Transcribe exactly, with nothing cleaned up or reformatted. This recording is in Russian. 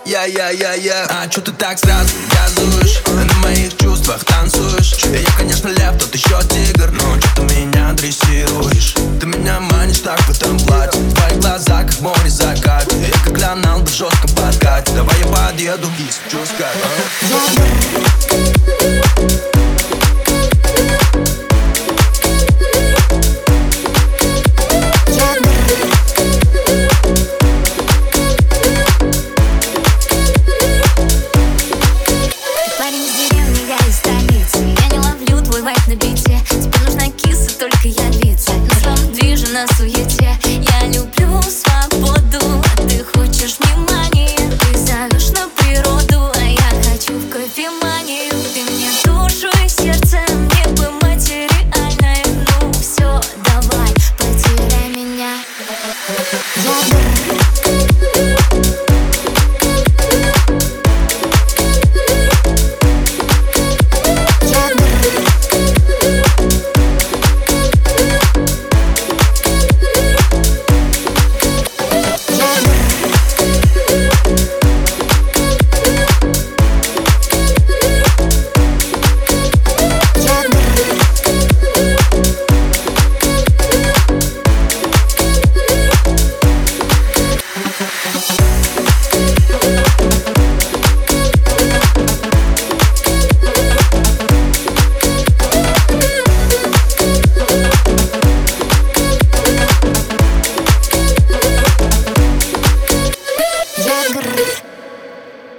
Я-я-я-я. А чё ты так сразу газуешь? На моих чувствах танцуешь. Я, конечно, лев, тот еще тигр, но чё ты меня дрессируешь? Ты меня манишь так в этом платье. Твои глаза, как море закат. Я как гранал в жестком подкате. Давай я подъеду и чё сказать?